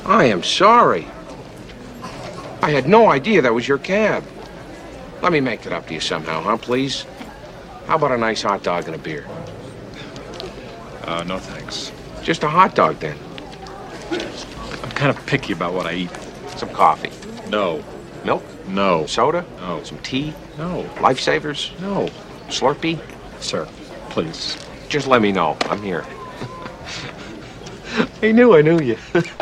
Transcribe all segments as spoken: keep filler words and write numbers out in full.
I am sorry. I had no idea that was your cab. Let me make it up to you somehow, huh, please? How about a nice hot dog and a beer? Uh, no thanks. Just a hot dog, then. I'm kind of picky about what I eat. Some coffee. No. Milk? No. Soda? No. Some tea? No. Lifesavers? No. Slurpee? Sir, please. Just let me know. I'm here. I knew I knew you.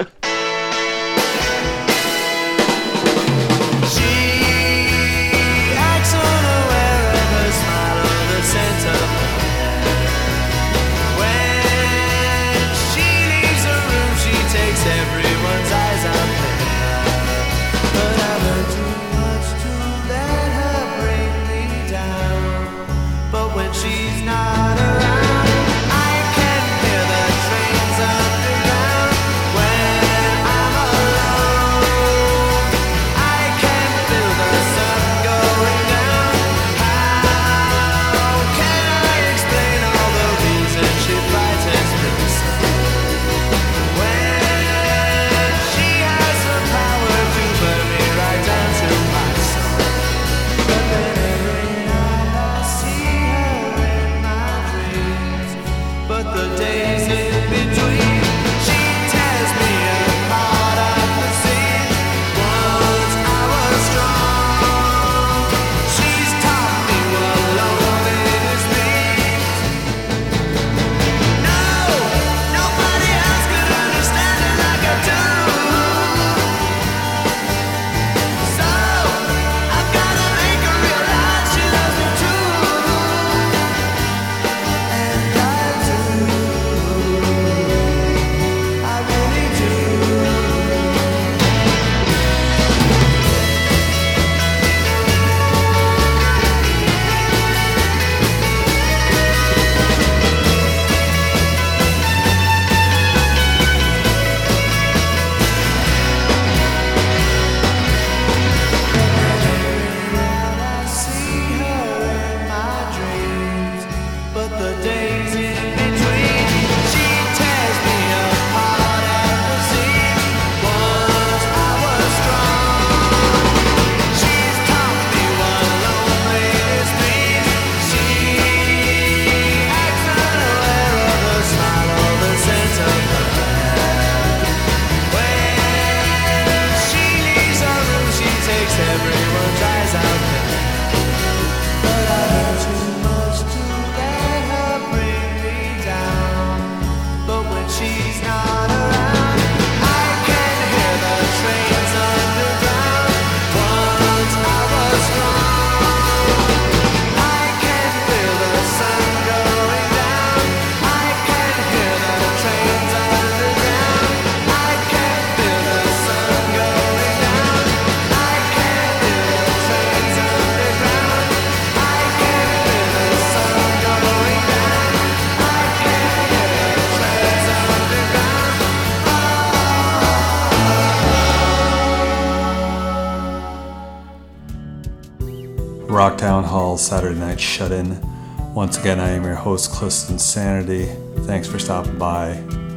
Rocktown Hall Saturday Night Shut-In. Once again, I am your host, Clifton Sanity. Thanks for stopping by.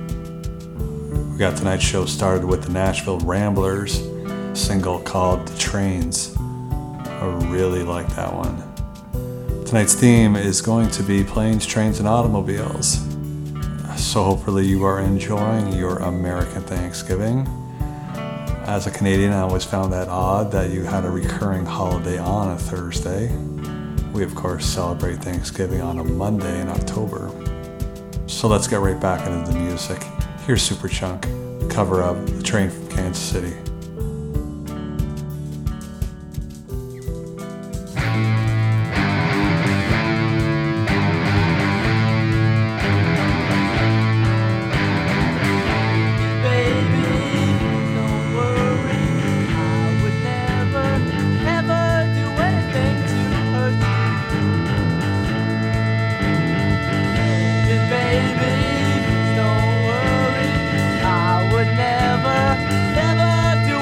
We got tonight's show started with the Nashville Ramblers single called The Trains. I really like that one. Tonight's theme is going to be planes, trains, and automobiles. So hopefully you are enjoying your American Thanksgiving. As a Canadian, I always found that odd that you had a recurring holiday on a Thursday. We, of course, celebrate Thanksgiving on a Monday in October. So let's get right back into the music. Here's Superchunk, the cover of The Train from Kansas City. Never, never do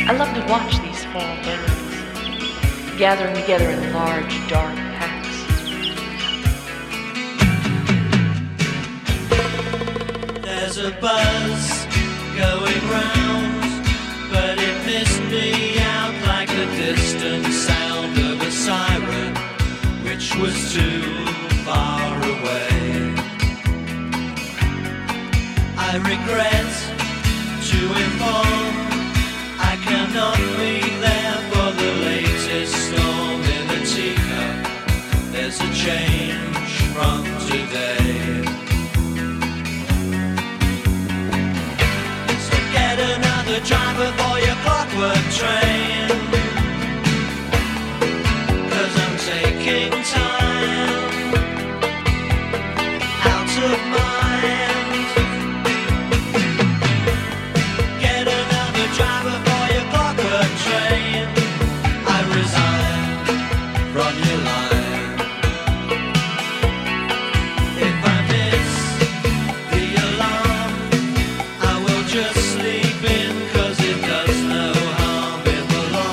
I love to watch these fall birds gathering together in large, dark packs. There's a buzz going round, but it missed me out like the distant sound of a siren, which was too far away. I regret to inform I cannot be there for the latest storm in a teacup. There's a change from today. So get another driver for your clockwork train, 'cause I'm taking time out of mind. Get another driver for your clockwork train. I resign from your line. If I miss the alarm, I will just sleep in, 'cause it does no harm in the long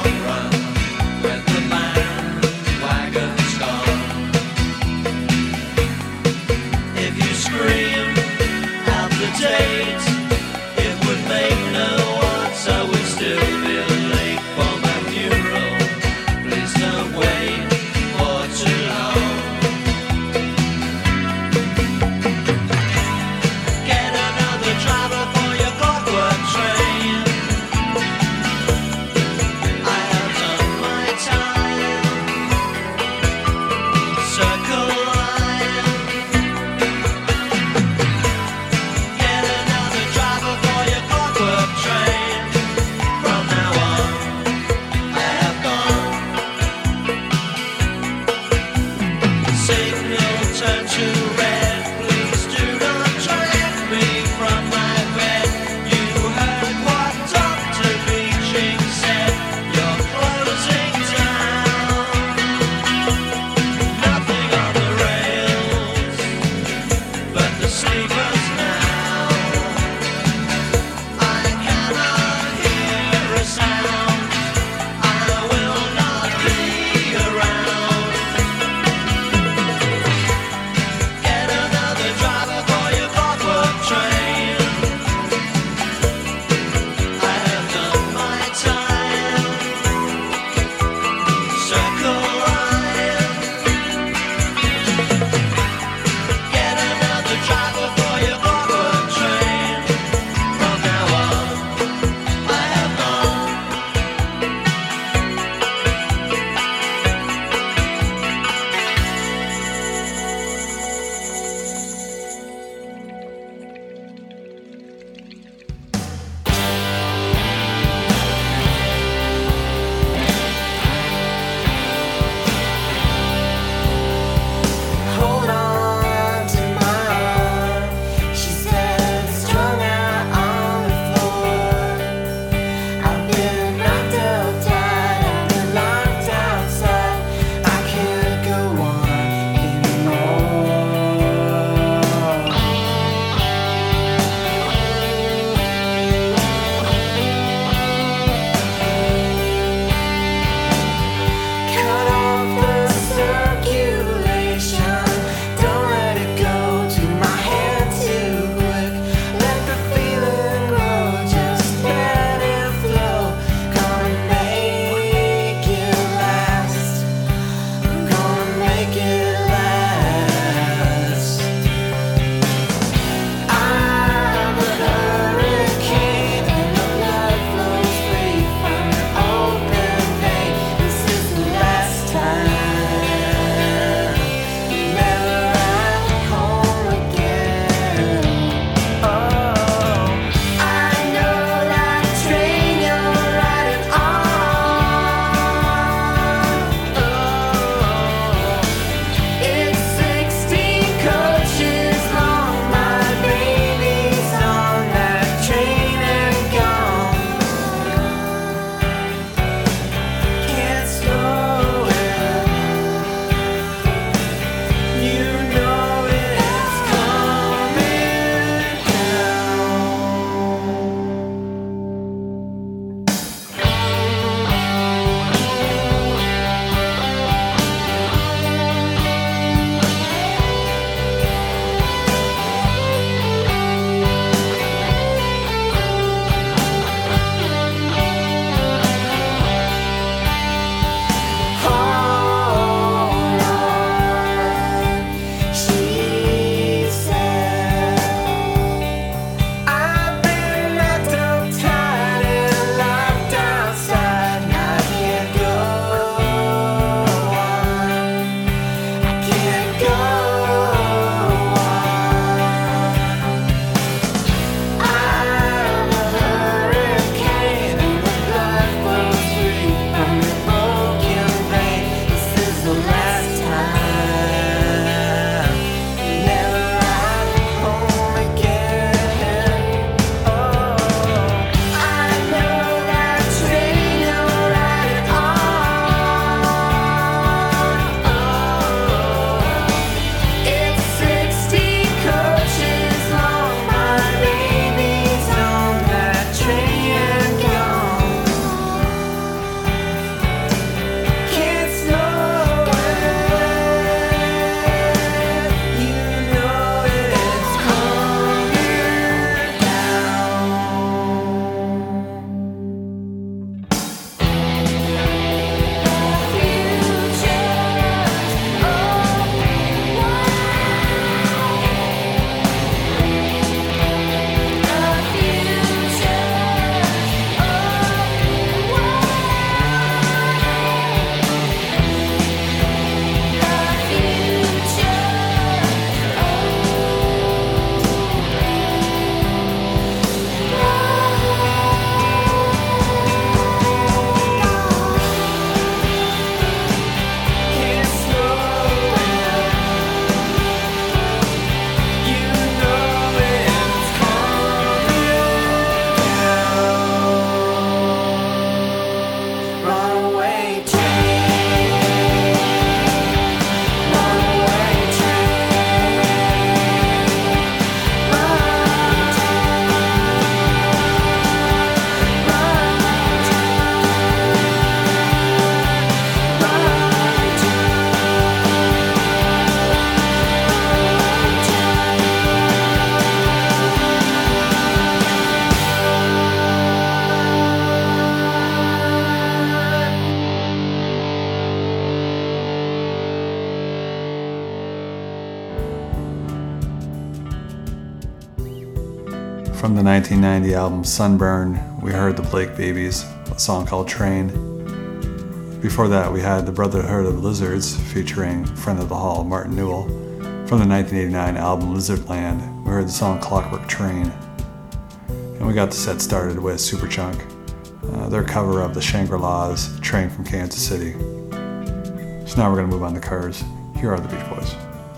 From the nineteen ninety album Sunburn, we heard the Blake Babies, a song called Train. Before that, we had the Brotherhood of Lizards featuring friend of the hall, Martin Newell. From the nineteen eighty-nine album Lizardland, we heard the song Clockwork Train. And we got the set started with Superchunk, uh, their cover of the Shangri-La's Train from Kansas City. So now we're going to move on to Cars. Here are the Beach Boys.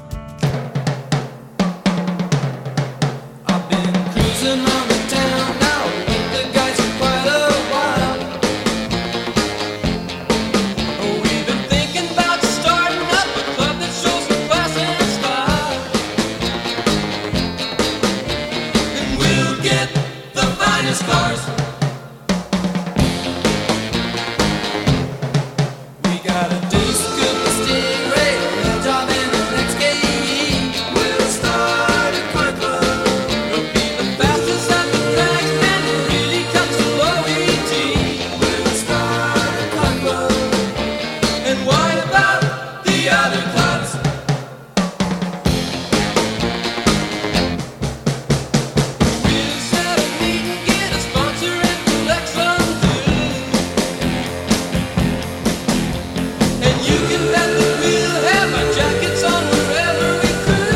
I've been cruising on the town now with the guys for quite a while. Oh, we've been thinking about starting up a club that shows the class and style. And we'll get the finest cars. We got a disc of the Stingray, a job in an X K E. We'll start a car club. We'll be the fastest at the tracks and it really cuts the low E T. We'll start a car club. And what about the other clubs? We'll set a meeting, get a sponsor and collect some dues. And you can bet that we'll have our jackets on wherever we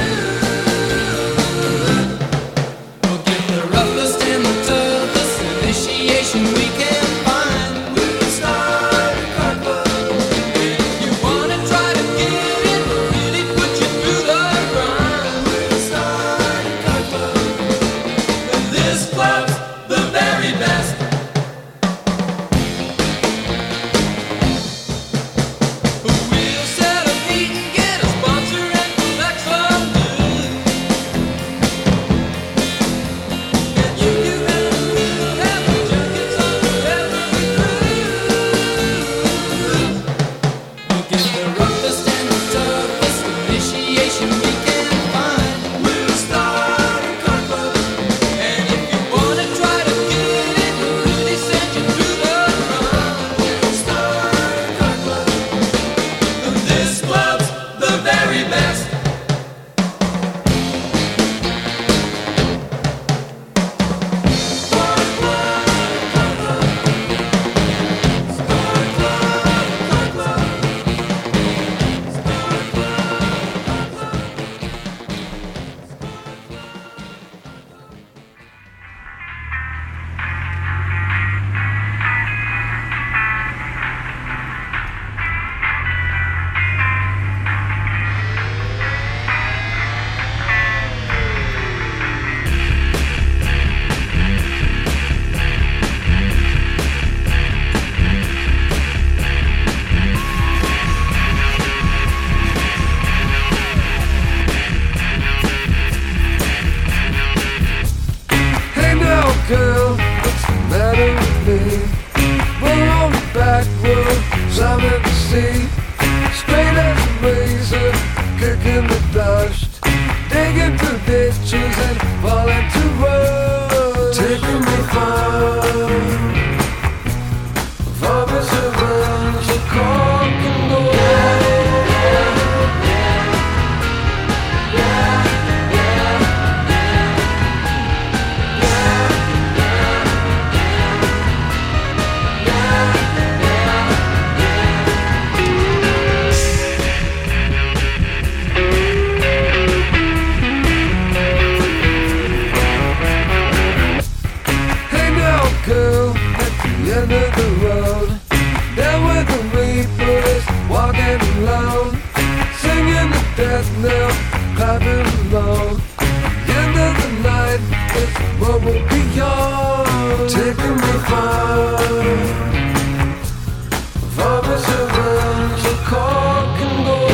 cruise. We'll get the roughest and the toughest initiation we can find. We'll start a car club. And if you wanna try to get in, we'll really put you through the grind. We'll start a car club. And this club's the very best. We'll set a meeting, get a sponsor and collect some dues. And you can bet we'll have our jackets on wherever we cruise. We'll get the roughest and the toughest initiation we can find. We'll start a car club. And if you wanna try to get in, we'll really send you through the grind. We'll start a car club. And this club's the very best. Star Club, Car Club. Star Club, Car Club. Star Club, Car Club. Hey now, girl, what's the matter with me? We're on the back road, I'm at the sea. Straight as a razor, kicking the dust. Digging through ditches and falling to rust. Taking me far, far as a range of cork and gold. Hey now, girl, at the end of the road, down where the reaper is walking alone, singing the death knell, clapping along. The end of the night is what will be yours. Taking me far, far as a range of cork and gold.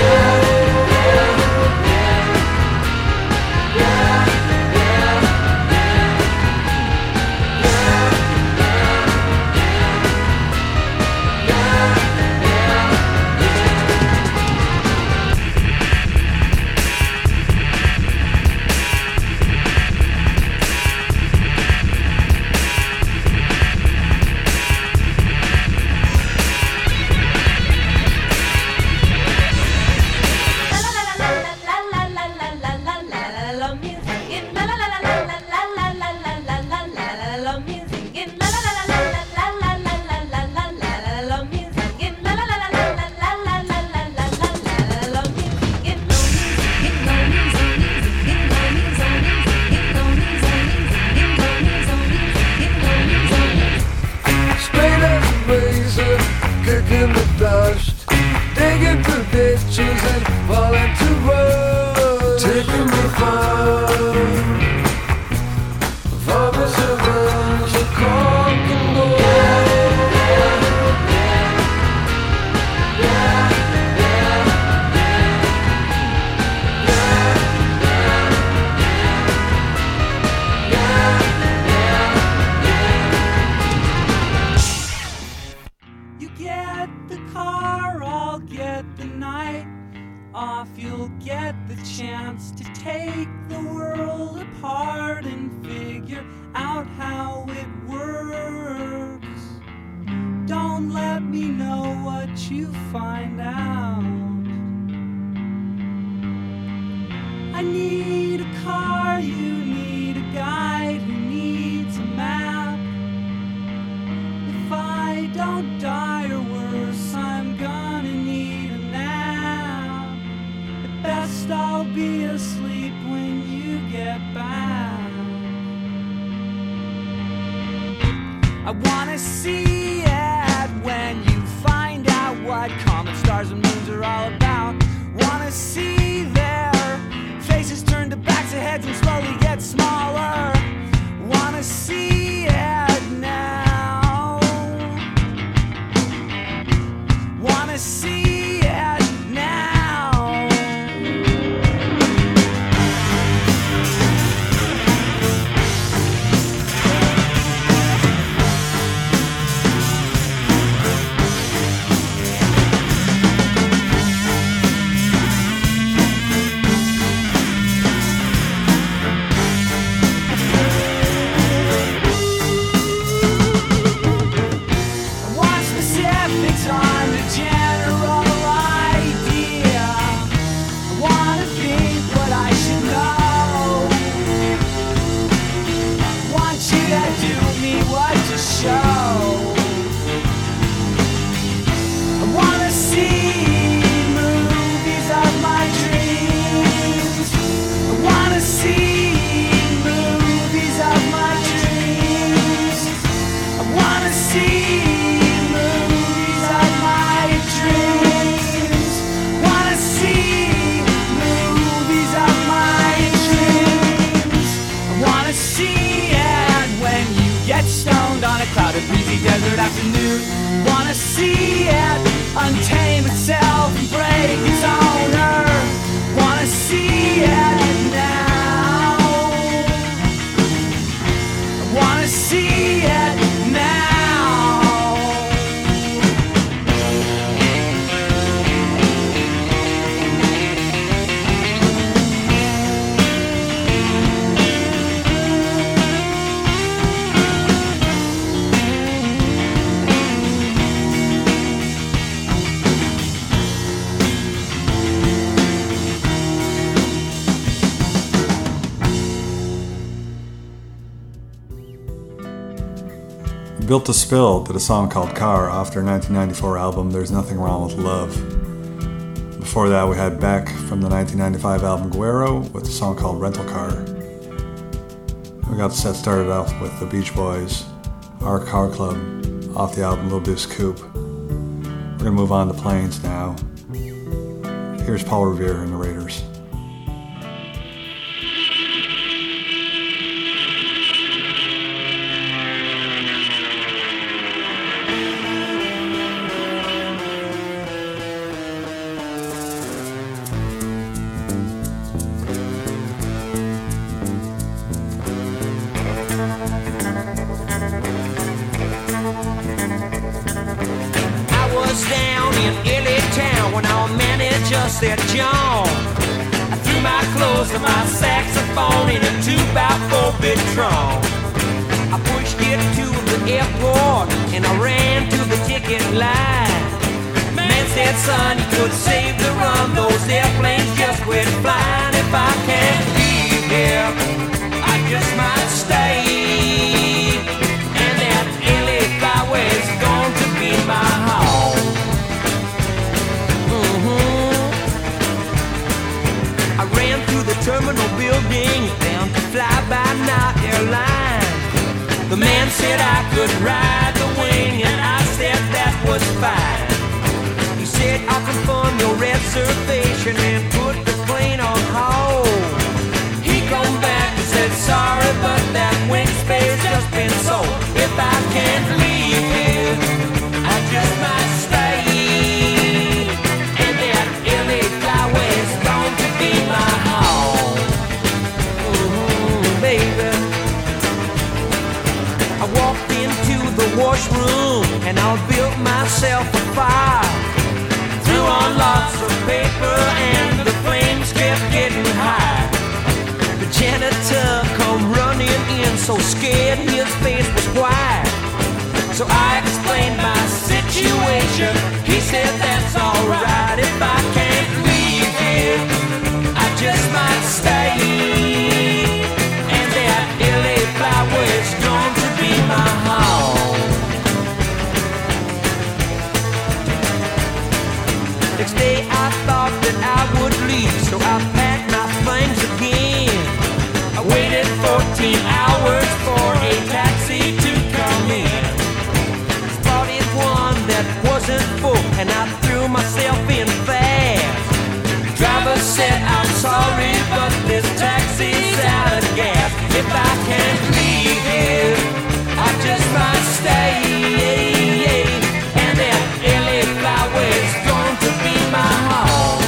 let me know what you find out. I need a car, you need a guide who needs a map. If I don't die or worse, I'm gonna need a nap. At best I'll be asleep when you get back. I wanna see it when you find out what comet stars and moons are all about. Wanna see their faces turn to backs of heads and slowly get smaller. Wanna see it now. Wanna see it now. Desert afternoon. Wanna see it untame itself and break its owner. Wanna see it now. Wanna see it now. Built to Spill did a song called Car off their nineteen ninety-four album There's Nothing Wrong with Love. Before that we had Beck from the nineteen ninety-five album Guero with a song called Rental Car. We got the set started off with the Beach Boys, Our Car Club, off the album Little Boost Coupe. We're going to move on to Plains now. Here's Paul Revere and the Raiders. Said John, I threw my clothes and my saxophone in a two by four bit Tron. I pushed it to the airport and I ran to the ticket line. Man said, son, you could save the run. Those airplanes just went flying. If I can't leave here, I just might stay. And that L A Flyway's going to be my home. I ran through the terminal building down to Fly-By-Night Airline. The man said I could ride the wing, and I said that was fine. He said I'll confirm your reservation and put the plane on hold. He come back and said sorry, but that wing space just been sold. If I can't leave here, I just might stay. And that L A Flyway's going to be my home, mm-hmm, baby. I walked into the washroom and I built myself a fire. Threw on lots of paper and the flames kept getting high. The janitor come running in so scared his face was white. So I explained my situation. situation. He said that's alright if I can't leave here. I just might stay. And that L A flower is going to be my home. Next day I thought that I would leave, so I packed my things again. I waited fourteen hours for a taxi to come in. Spotted one that wasn't full, and I threw myself in fast. Driver said, I'm sorry, but this taxi's out of gas. If I can't leave here, I just might stay. And that L A flower is going to be my home.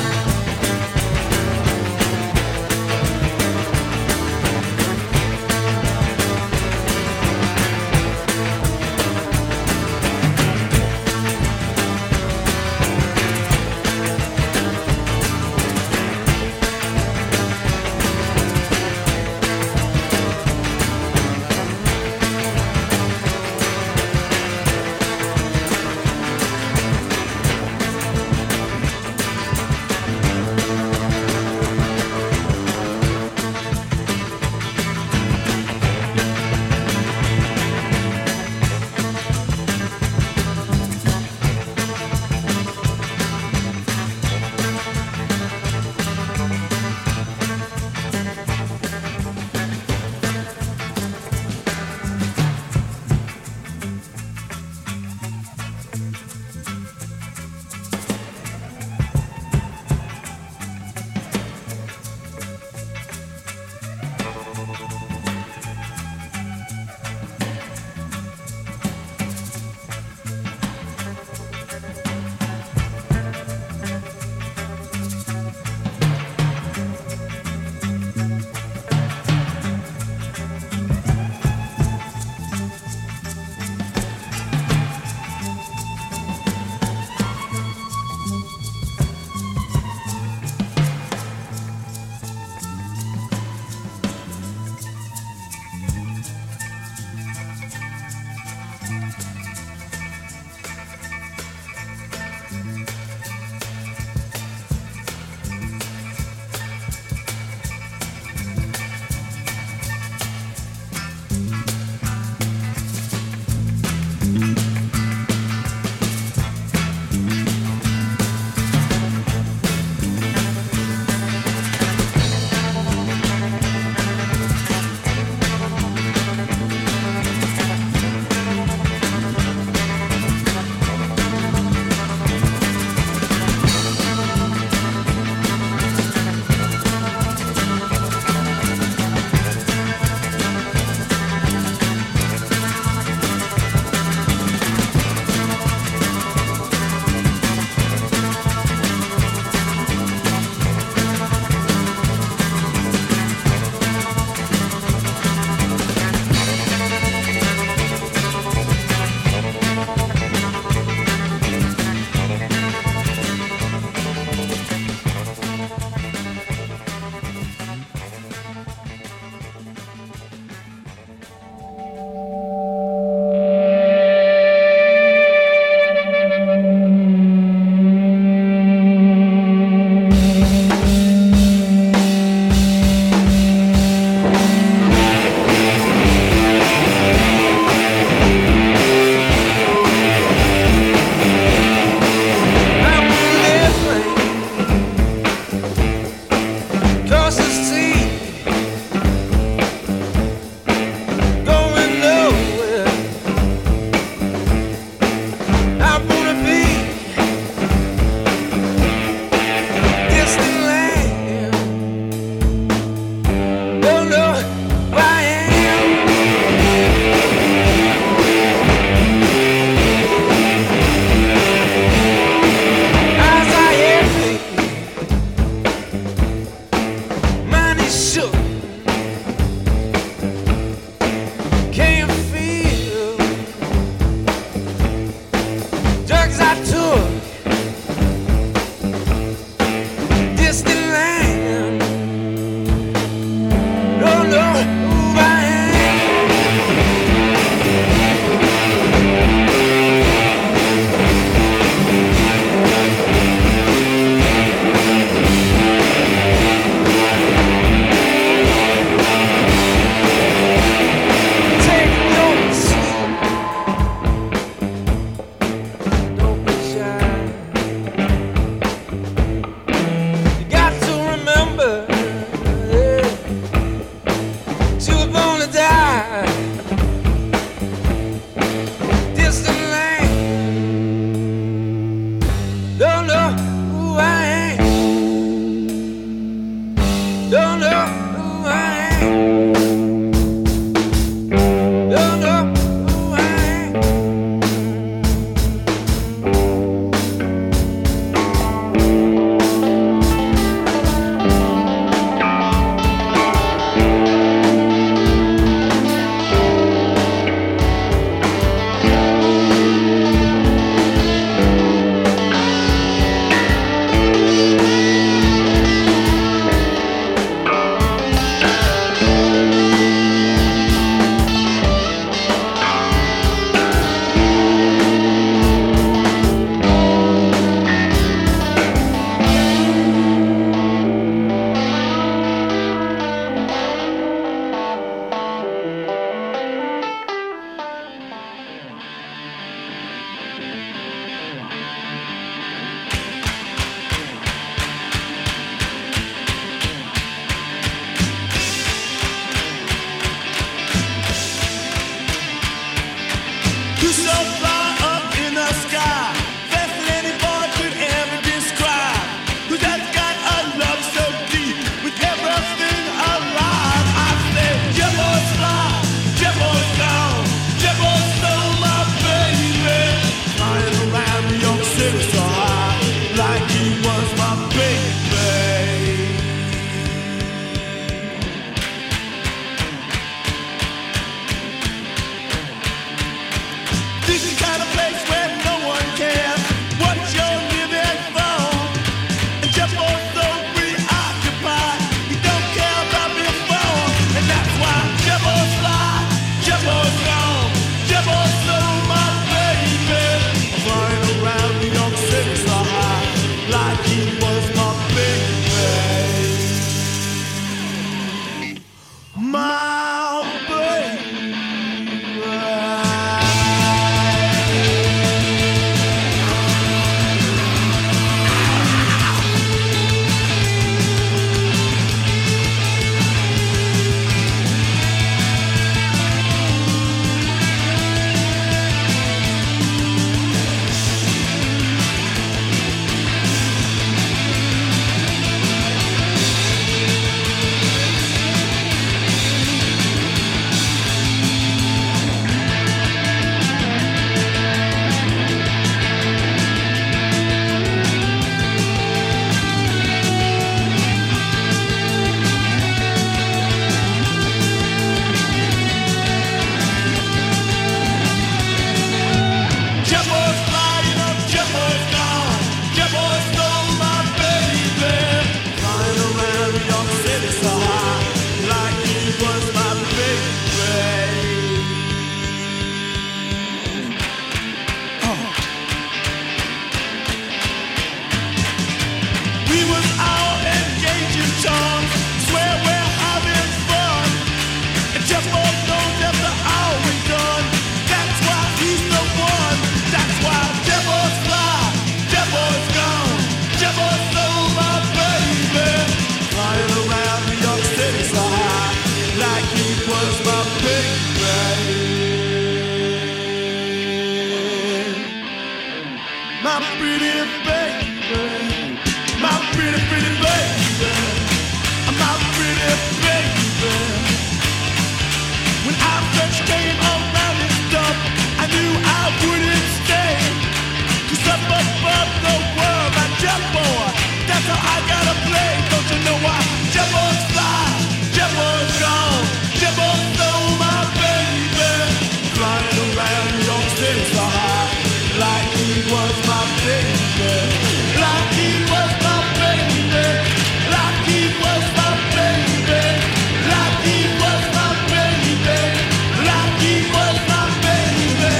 my pretty baby, my pretty, pretty baby, my pretty baby. When I first came around this stuff, I knew I wouldn't stay. 'Cause up above the world, my jet boy, that's how I gotta play. Don't you know why? Jet boy's fly, jet boy's gone, jet boy stole my baby. Flying around New York City so high, like he was my baby, like he was my baby, like he was my baby, like he was my baby, like he was my baby.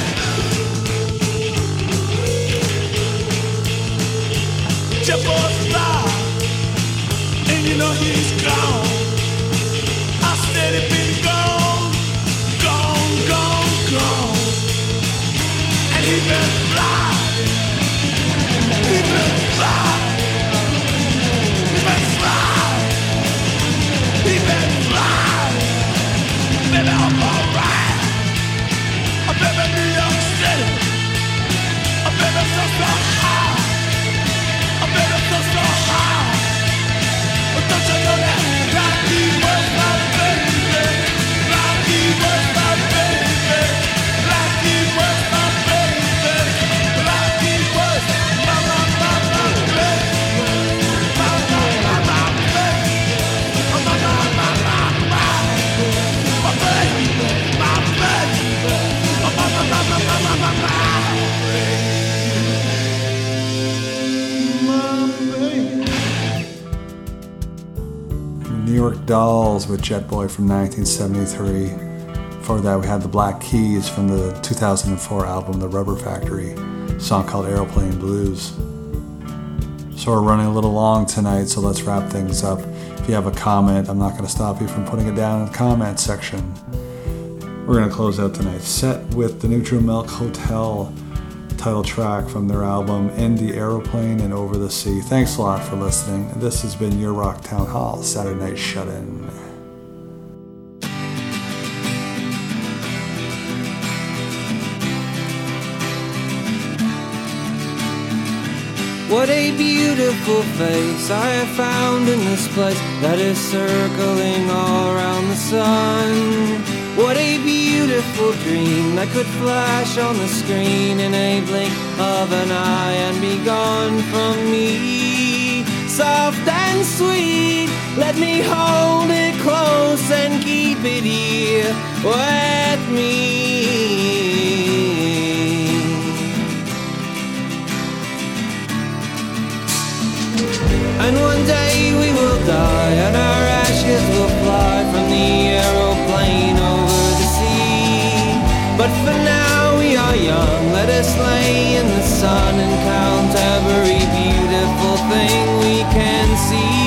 Jet boy's fly, and you know he's gone. I said he'd been gone, gone, gone, gone. And he been fly, he been fly, he been fly, he been fly. Baby, I'm alright. Oh, baby, New York City. Oh, baby, so, so high. Oh, baby, so, so high. But don't you know that Rocky was my baby? Rocky was my baby. Rocky was my baby. Rocky was my, my, my, my baby. My, my, my, my baby. Oh, my, my, my, my, my. My baby. My baby. Oh, my, my, my, my, my, my, my, my. New York Dolls with Jet Boy from nineteen seventy-three. Before that, we had the Black Keys from the two thousand four album The Rubber Factory, a song called Aeroplane Blues. So we're running a little long tonight, so let's wrap things up. If you have a comment, I'm not going to stop you from putting it down in the comment section. We're going to close out tonight's set with the Neutral Milk Hotel title track from their album In the Aeroplane and Over the Sea. Thanks a lot for listening. This has been your Rock Town Hall Saturday Night Shut-In. What a beautiful face I have found in this place that is circling all around the sun. What a beautiful dream that could flash on the screen in a blink of an eye and be gone from me. Soft and sweet, let me hold it close and keep it here with me. And one day we will die and our ashes will fly from the aeroplane over the sea. But for now we are young, let us lay in the sun and count every beautiful thing we can see.